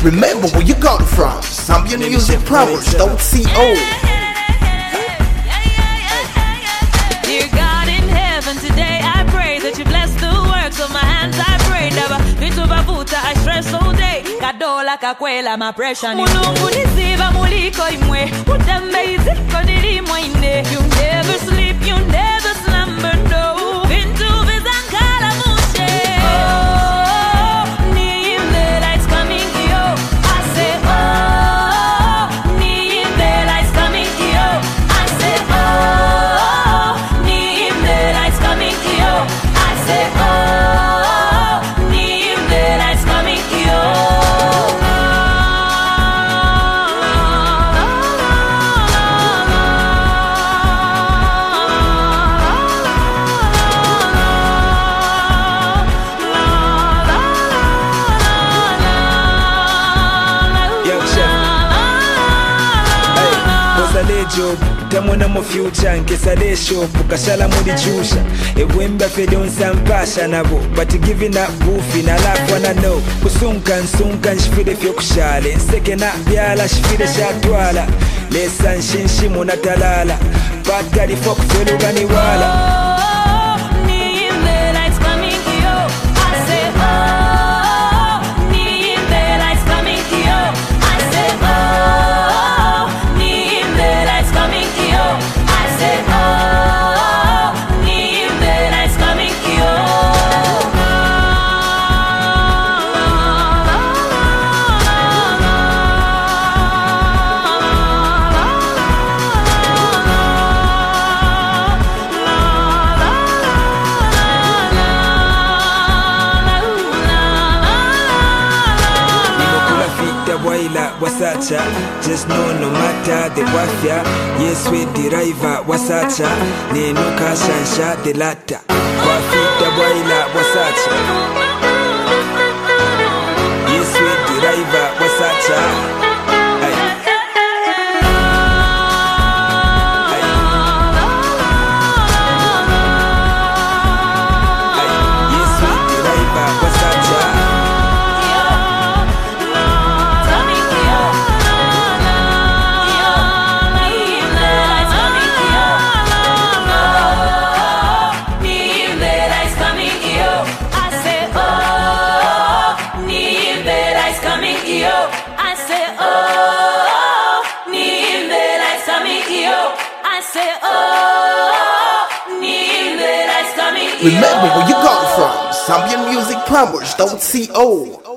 Remember where you got it from. Zambian Music Powers, don't CO. Dear God in heaven, today I pray that you bless the works of my hands. I pray never vituvavuta I stress all day. Kadola kakwela my pressure ni Mulungu nisiva muliko imwe utembe iziko nilimo ine. You never sleep, you never slumber, no. Vintu vizankala mushe. Job, tamona mu future nkesale shop kashala muri chusha ewemba fedon sampasha nabo but giving up goofy na life wanna know kusunka nshifire fyo kushale nseke na byala shifire shatwala lesan shinshimu na talala patali fok felugani wala. Wasacha, just know no matter the wafia. Yes, we driver wasacha, nenuka shansha the latter. Wafita boila wasacha. Yes, we driver wasacha. Remember where you got it from. Zambian Music Powers, don't CO.